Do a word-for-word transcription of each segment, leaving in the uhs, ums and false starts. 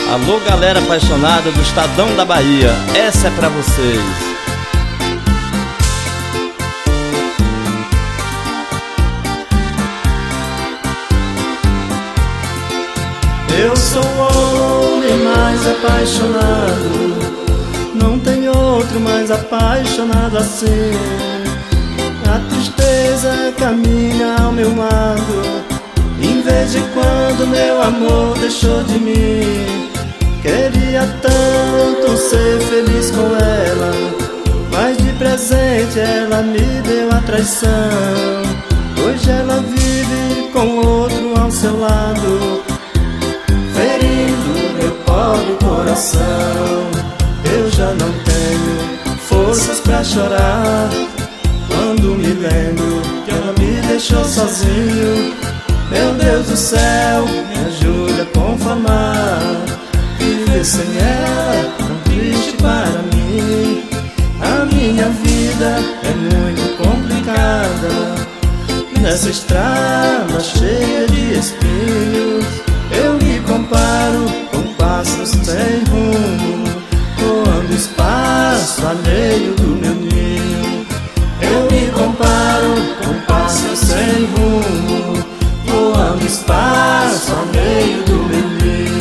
Alô, galera apaixonada do Estadão da Bahia, essa é pra vocês. Eu sou o homem mais apaixonado, não tem outro mais apaixonado assim. A tristeza caminha ao meu lado, em vez de quando meu amor deixou de mim. Queria tanto ser feliz com ela, mas de presente ela me deu a traição. Hoje ela vive com outro ao seu lado, ferindo meu pobre coração. Eu já não tenho forças pra chorar quando me lembro que ela me deixou sozinho. Meu Deus do céu, me ajude a conformar. Viver sem ela é tão triste para mim. A minha vida é muito complicada, nessa estrada cheia de espinhos. Eu me comparo com pássaros sem rumo, voando espaço alheio do meu ninho. Eu me comparo com pássaros sem rumo, voando espaço alheio do meu ninho.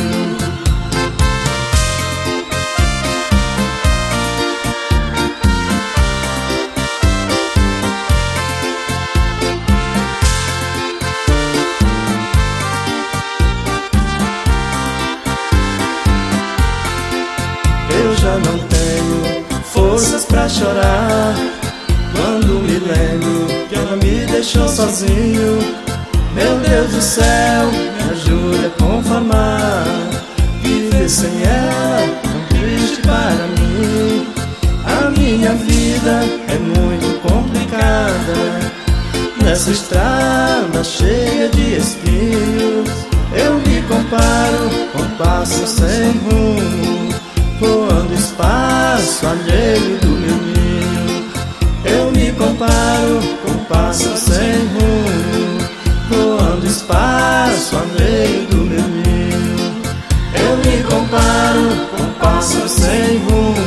Eu já não tenho forças pra chorar quando me lembro que ela me deixou sozinho. Meu Deus do céu, me ajude a conformar. Viver sem ela é tão triste para mim. A minha vida é muito complicada, nessa estrada cheia de espinhos. Eu me comparo com pássaros sem rumo, voando espaço alheio do meu ninho. Eu me comparo com pássaros sem rumo, voando espaço alheio do meu ninho. Eu me comparo com pássaros sem rumo,